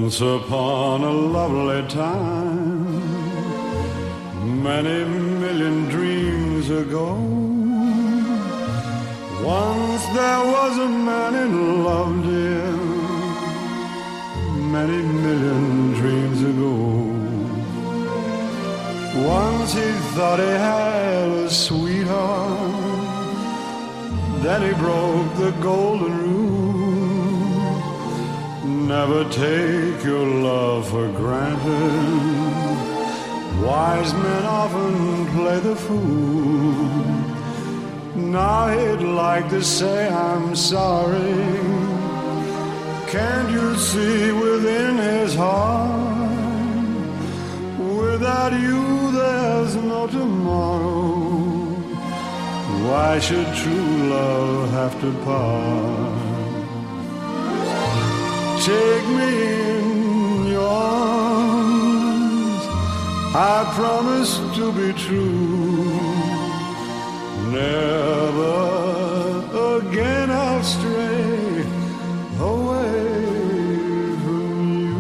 Once upon a lovely time, many million dreams ago, once there was a man in love, dear, many million dreams ago. Once he thought he had a sweetheart, then he broke the golden rule. Never take your love for granted. Wise men often play the fool. Now he'd like to say I'm sorry. Can't you see within his heart, without you there's no tomorrow? Why should true love have to part? Take me in your arms, I promise to be true. Never again I'll stray away from you.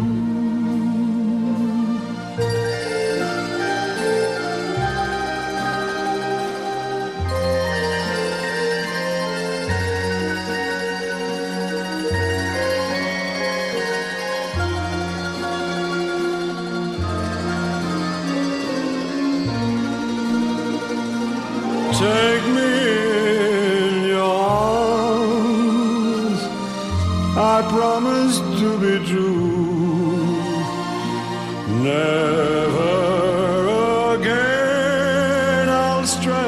Take me in your arms, I promise to be true. Never again I'll stray